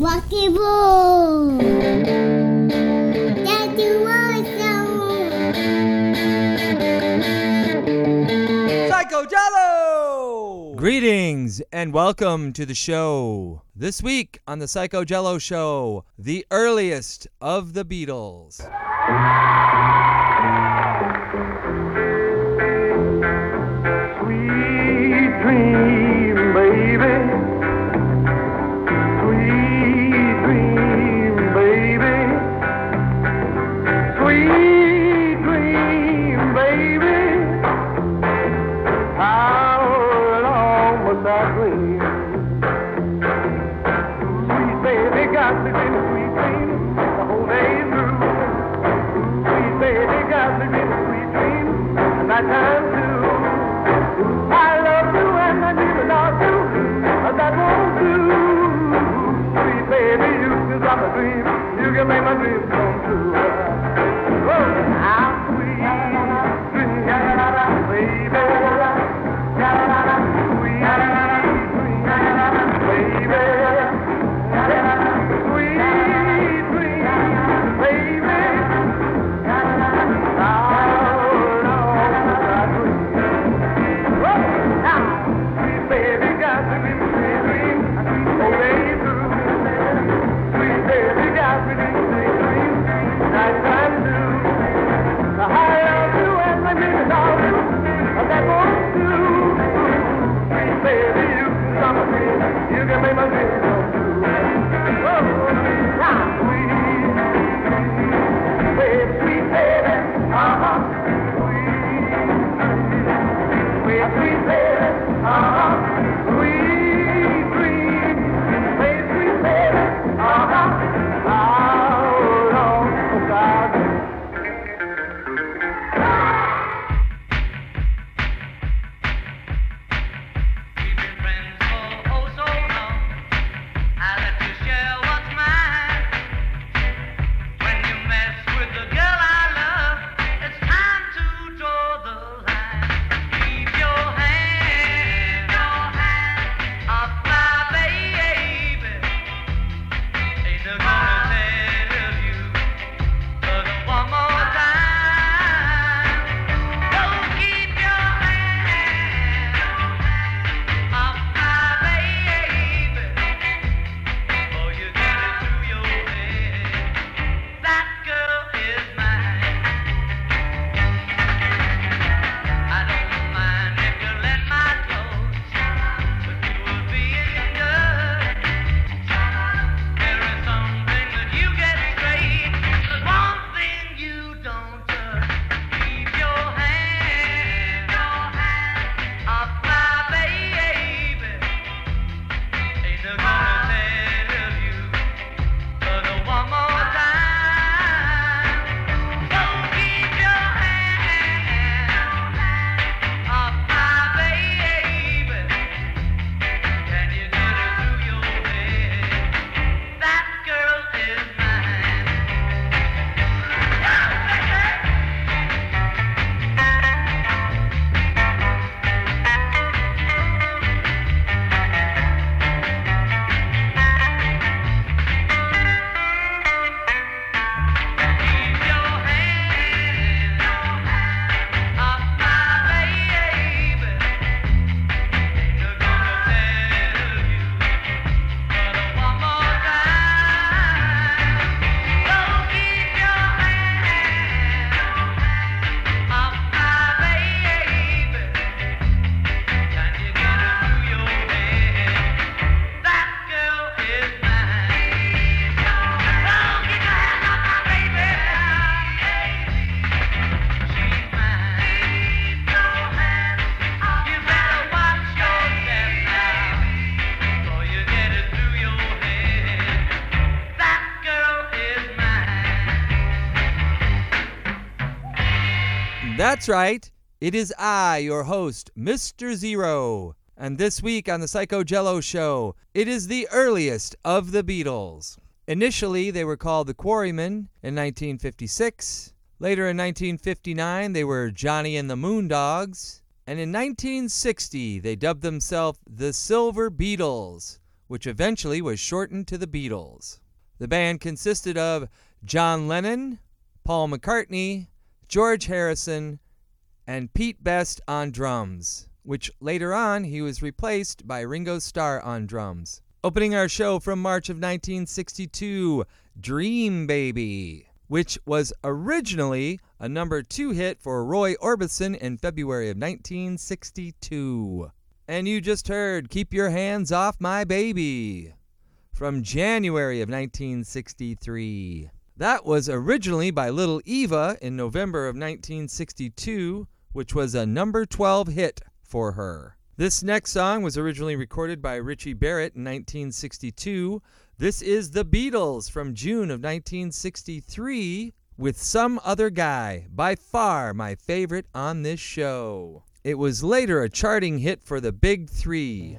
Rocky Road. That's the awesome. Psycho Jello! Greetings and welcome to the show. This week on the Psycho Jello Show, the earliest of the Beatles. Sweet dream, baby. Sweet dream, baby. Sweet dream, baby. How long must I dream? Sweet baby got me in a sweet dream the whole day through. Sweet baby got me in a sweet dream and night time too. I love you and I need to love you, but that won't do. Sweet baby, you can stop a dream, you can make my dreams come true. Oh, how sweet dream, baby. Sweet dream, baby. Sweet dream, baby. You can make my dreams come true. Oh, sweet baby, sweet baby, sweet baby, sweet dream, sweet baby, how long must I dream? We've been friends for oh so long. I let you share what's mine. When you mess with the girl I love, it's time to draw the line. Keep your hand off my baby. Ain't no gonna tell you but one more time. Don't keep your hand off my baby, or you get it through your head. That girl is mine. I don't mind if you let my clothes, but you will be in good. There is something that you get straight. There's one thing you don't touch. Keep your hand off my baby. Ain't no gonna tell you but one more time. Don't keep your hand off my baby. Can you get it through your head? That girl is mine. Keep your hand off my baby. Ain't no gonna tell you but one more time. Don't keep your hand off my baby. Can you get it through your head? That girl is mine. Don't keep your hand off my baby. She's mine. You better watch your step now, before you get it through your head. That girl is mine. That's right. It is I, your host, Mr. Zero. And this week on the Psycho Jello Show, it is the earliest of the Beatles. Initially, they were called the Quarrymen in 1956. Later in 1959, they were Johnny and the Moondogs. And in 1960, they dubbed themselves the Silver Beatles, which eventually was shortened to the Beatles. The band consisted of John Lennon, Paul McCartney, George Harrison, and Pete Best on drums, which later on he was replaced by Ringo Starr on drums. Opening our show from March of 1962, Dream Baby, which was originally a number 2 hit for Roy Orbison in February of 1962. And you just heard Keep Your Hands Off My Baby from January of 1963. That was originally by Little Eva in November of 1962, which was a number 12 hit for her. This next song was originally recorded by Richie Barrett in 1962. This is The Beatles from June of 1963 with Some Other Guy, by far my favorite on this show. It was later a charting hit for the Big Three.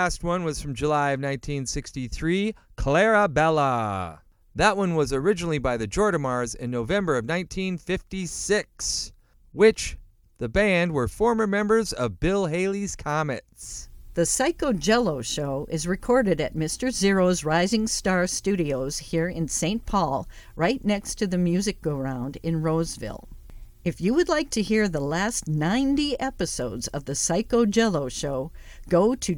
last one was from July of 1963, Clarabella. That one was originally by the Jordamars in November of 1956, which the band were former members of Bill Haley's Comets. The Psycho Jello Show is recorded at Mr. Zero's Rising Star Studios here in St. Paul, right next to the Music Go Round in Roseville. If you would like to hear the last 90 episodes of the Psycho Jello Show, go to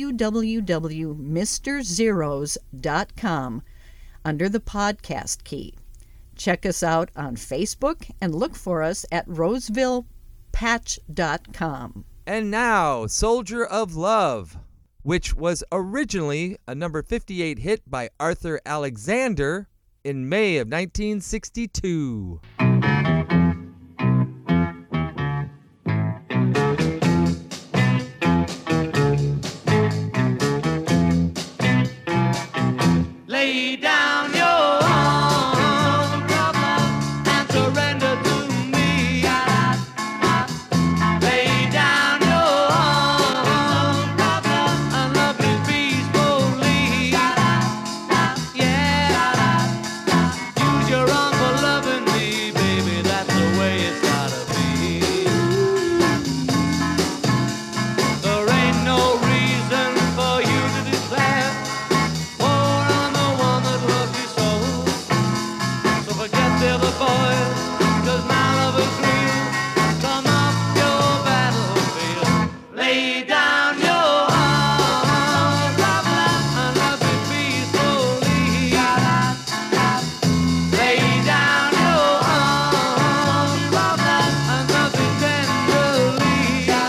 www.mrzeros.com under the podcast key. Check us out on Facebook and look for us at rosevillepatch.com. And now, Soldier of Love, which was originally a number 58 hit by Arthur Alexander in May of 1962. Lay down your arms and surrender to me. Lay down your arms and love me peacefully. Yeah, use your arm for loving me, baby. That's the way it's gotta be. There ain't no reason for you to declare war on the one that loves you so. So forget the other boys, 'cause my love is real. Come off your battlefield. Lay down your arms and love me peacefully. Lay down your arms and love me tenderly.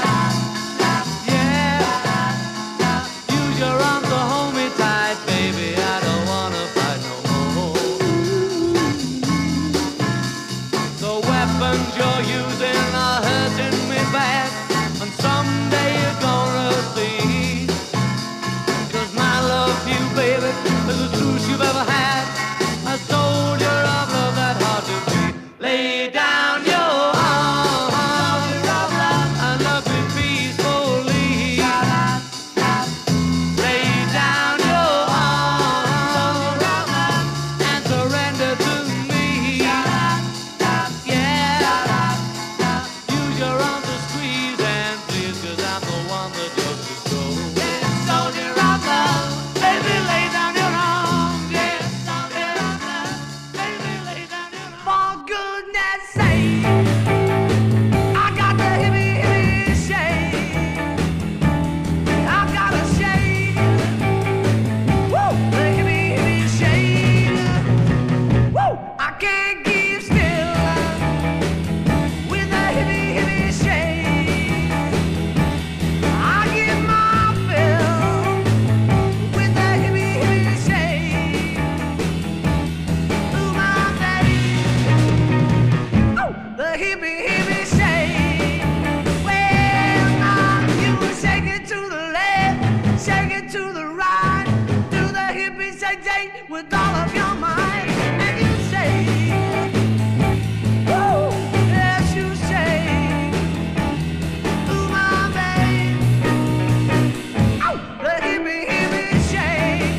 Yeah, use your arms to hold me tight, baby. I don't wanna fight no more. The weapons you're using are hurting me bad, and someday you're gonna see. 'Cause my love for you, baby, is the truest you've ever had. A soldier of love that hard to beat. Lay down your arms and love me peacefully. Lay down your arms and surrender to me. Yeah, use your arms to squeeze and please, 'cause I'm the one that loves you so. Soldier of love, baby, lay down your arms. Yeah, soldier of love, baby, lay down your arms. For goodness sake, I got the hippie shake. I got a shake. Woo! The hippie shake. Woo! I can't keep still with the hippie shake. I get my fill with the hippie shake. Ooh, my baby. Oh, the hippie shake. Well, now you shake it to the left, shake it to the right, do the hippie shake with all of your might, and you shake. Woo, yes you shake. Ooh, my baby. Oh, the hippie shake.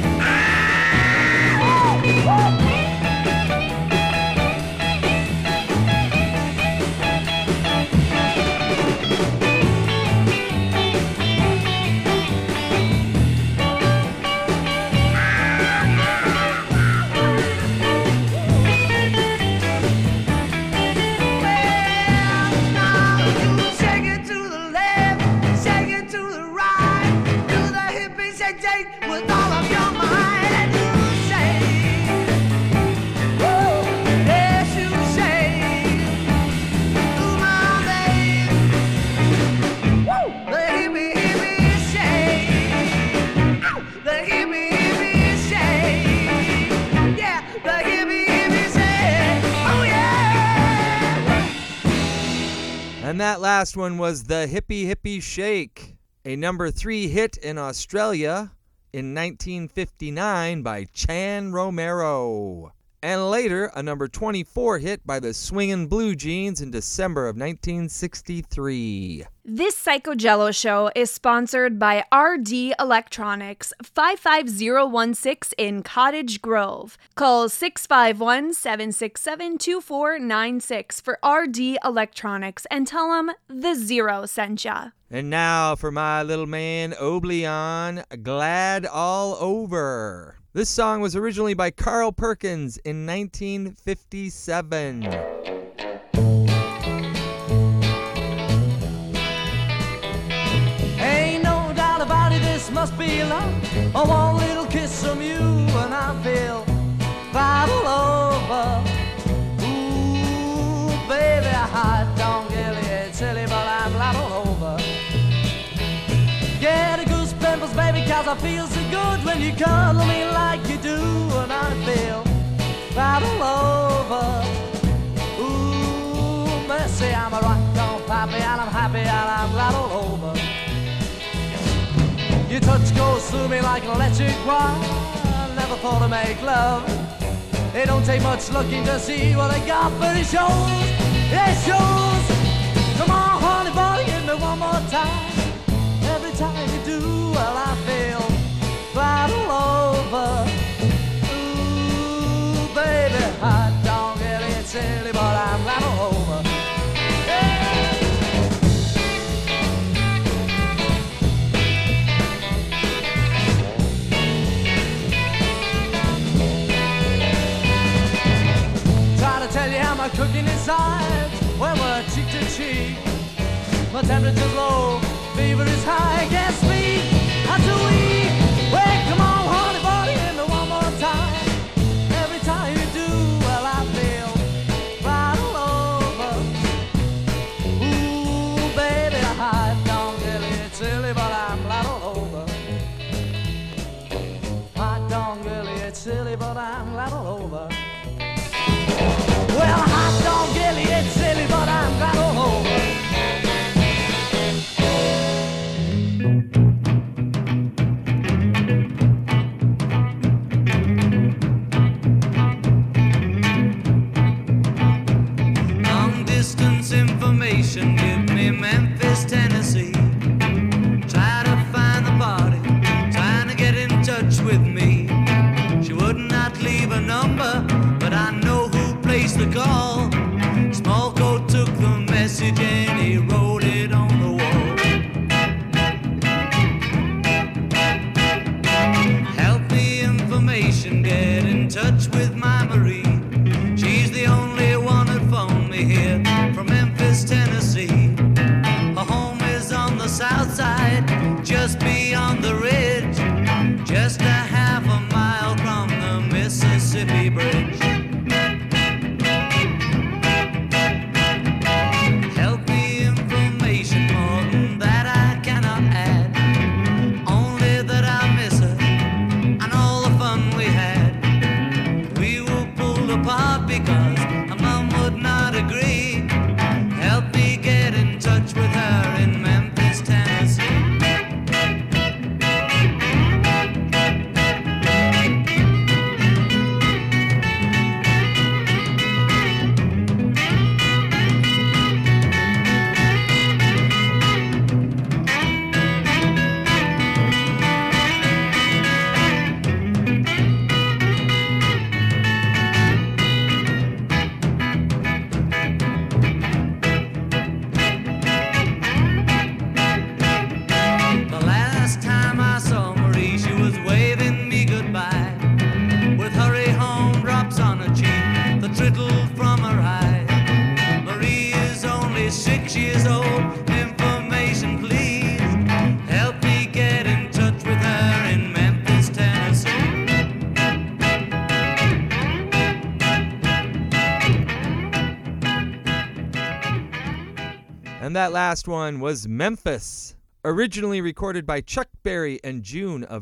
Now you shake it to the left, shake it to the right, do the hippie shake with all of your might, and you shake. Woo, yes you shake. Ooh, my baby. Woo, the hippie shake. Ow, the hippie shake. Yeah, the hippie shake. Oh yeah. And that last one was the Hippie Shake, a number 3 hit in Australia in 1959 by Chan Romero. and later a number 24 hit by the Swingin' Blue Jeans in December of 1963. This Psycho Jello show is sponsored by RD Electronics, 55016 in Cottage Grove. Call 651-767-2496 for RD Electronics and tell them the Zero sent ya. And now for my little man, Oblion, Glad All Over. This song was originally by Carl Perkins in 1957. Ain't no doubt about it, this must be love. Oh, one little kiss from you and I feel right all over. Ooh, baby, I don't get it silly, but I'm right all over. Get the goose pimples, baby, cause I feel so good when you cuddle me like you do, and I feel right all over. Ooh, mercy, I'm a rock-on pappy, and I'm happy, and I'm right all over. Your touch goes through me like an electric wire. I never thought to make love. It don't take much looking to see what I got, but it shows, it shows. Come on, honey, boy, give me one more time. Every time you do, well, I feel right all over. Ooh, baby, I don't get it silly, but I'm right all over. Tell you how my cooking inside when we're cheek to cheek. My temperature's low, fever is high, I can't speak, I'm too weak. Well, come on, honey, boy, hit me one more time. Every time you do, well, I feel right all over. Ooh, baby, I don't get it silly, but I'm right all over. I don't get it silly, but I'm right all over. Well, I don't get it silly, but I'm right all over. Long distance information, give me Memphis, Tennessee. Try to find the party, trying to get in touch with me. She would not leave a number, but I know who placed the call. Small coat took the message and he wrote it on the wall. Healthy information, get in touch with my Marie. She's the only one that phoned me here from Memphis, Tennessee. Her home is on the south side, just beyond the ridge, just a half a mile from the Mississippi Bridge. Healthy information, more than that I cannot add. Only that I miss her and all the fun we had. We were pulled apart because her mom would not agree. Help me get in touch with her in Memphis, Tennessee. The last time I saw Marie, she was waving me goodbye. With hurry home drops on her cheek, the trickle from her eye. Marie is only 6 years old. Information, please. Help me get in touch with her in Memphis, Tennessee. And that last one was Memphis, originally recorded by Chuck Berry in June of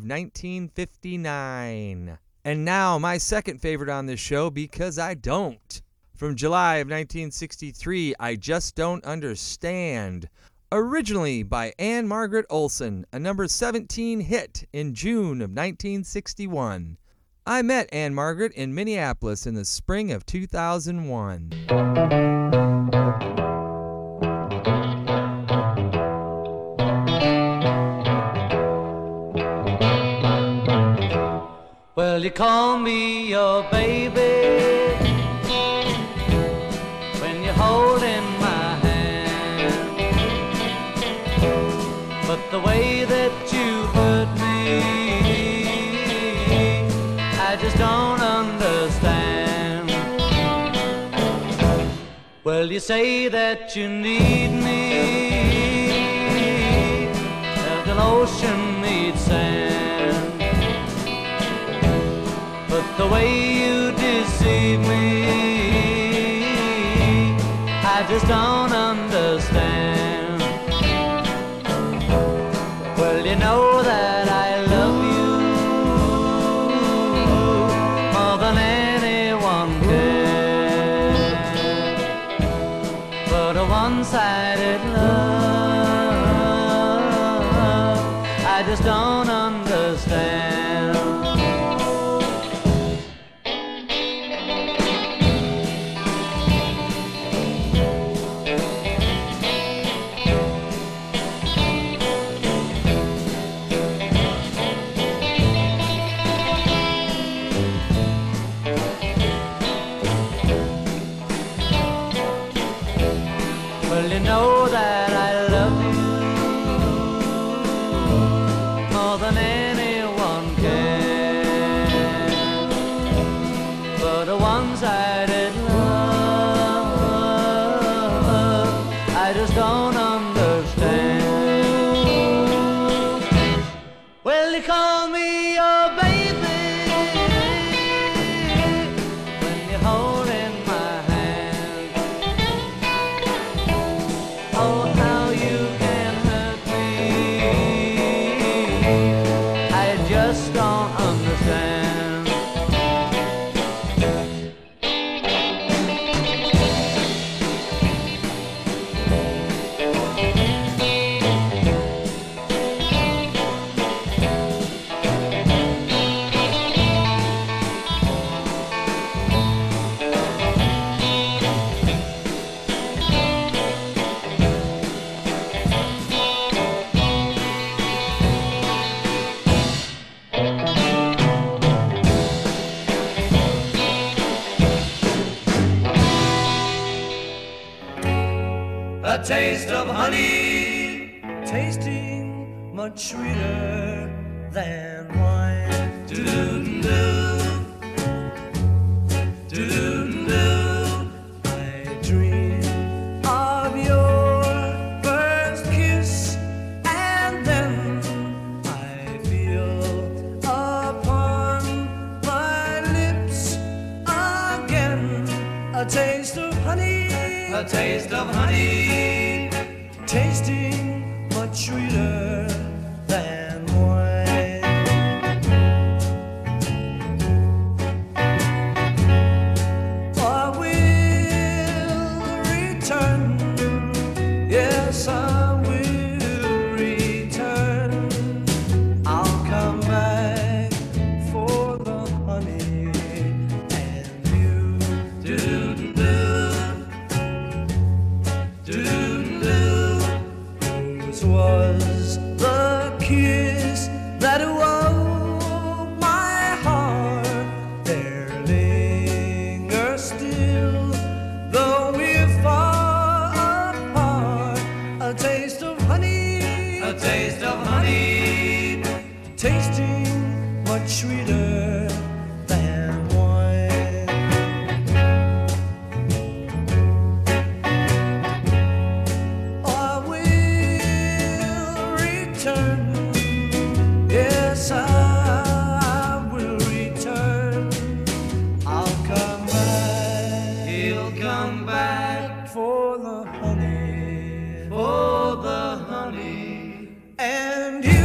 1959. And now my second favorite on this show, Because I Don't. From July of 1963, I Just Don't Understand. Originally by Anne Margaret Olson, a number 17 hit in June of 1961. I met Anne Margaret in Minneapolis in the spring of 2001. Well, you call me your baby when you're holding my hand, but the way that you hurt me, I just don't understand. Well, you say that you need me as an ocean needs sand, but the way you deceive me, I just don't understand. Well, you know that I love you more than anyone can, but a one-sided love, I just don't understand. Well, you know that I love you more than anyone can, but a one-sided love, I just don't understand. Well, you call me your baby when you're holding my hand. Oh, how you can hurt me, I just don't understand. A taste of honey, tasting much sweeter than wine. Do-do-do, do-do-do. I dream of your first kiss, and then I feel upon my lips again a taste of honey. A taste of honey, tasting much sweeter than wine. I will return, yes, I will return. I'll come back for the honey and you. Whose was the kiss that awoke my heart? There lingers still, though we're far apart, a taste of honey, a taste of honey, tasting much sweeter than wine. I will return, yes, I will return. I'll come back, he'll come back for the honey, and you.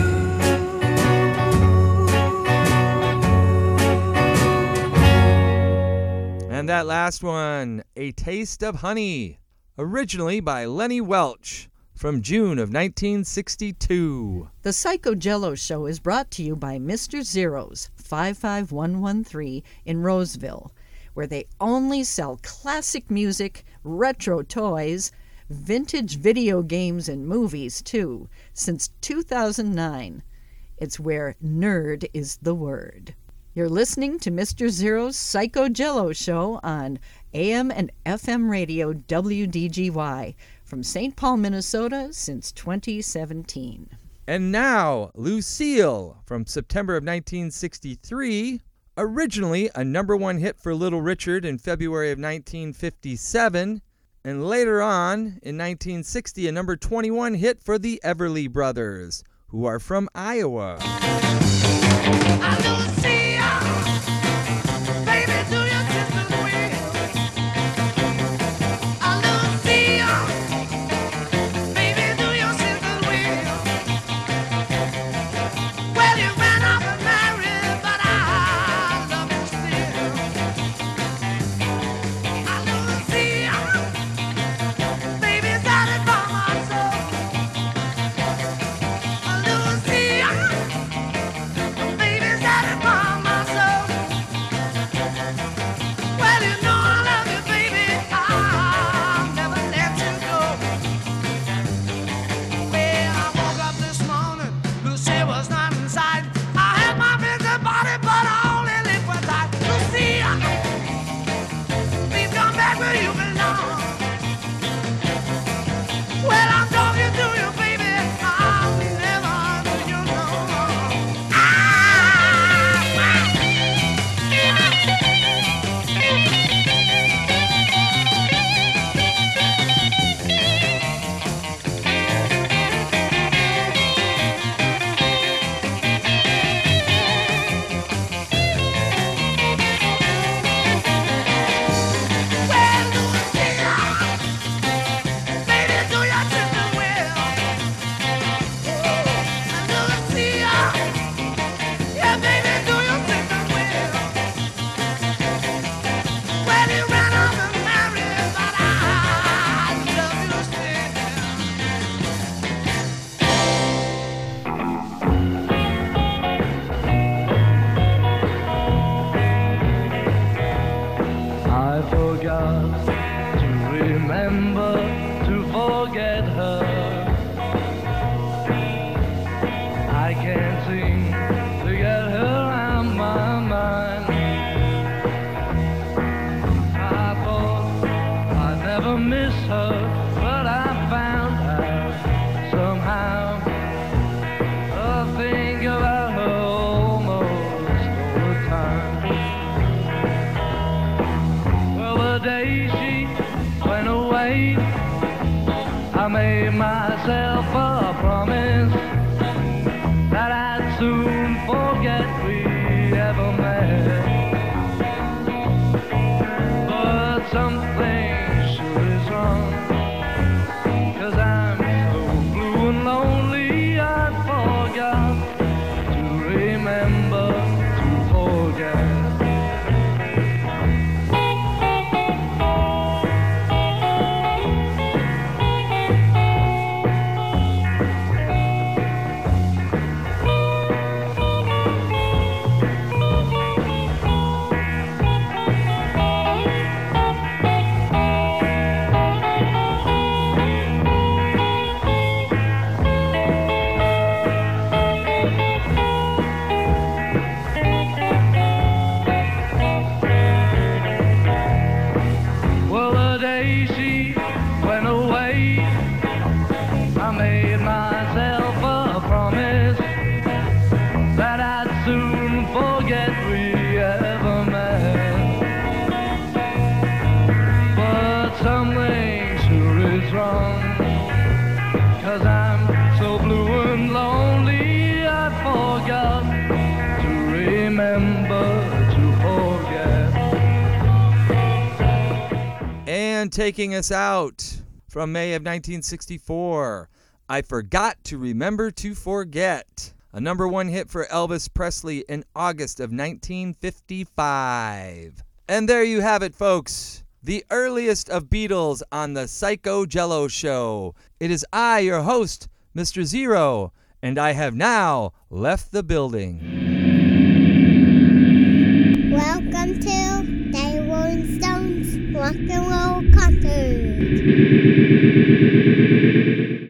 And that last one, A Taste of Honey, originally by Lenny Welch from June of 1962. The Psycho Jello Show is brought to you by Mr. Zero's 55113 in Roseville, where they only sell classic music, retro toys, vintage video games, and movies, too, since 2009. It's where nerd is the word. You're listening to Mr. Zero's Psycho Jello Show on AM and FM radio WDGY from St. Paul, Minnesota since 2017. And now, Lucille from September of 1963, originally a number one hit for Little Richard in February of 1957, and later on, in 1960, a number 21 hit for the Everly Brothers, who are from Iowa. And taking us out from May of 1964, I Forgot to Remember to Forget, a number one hit for Elvis Presley in August of 1955. And there you have it, folks, the earliest of Beatles on the Psycho Jello Show. It is I, your host, Mr. Zero, and I have now left the building. rock and roll concert.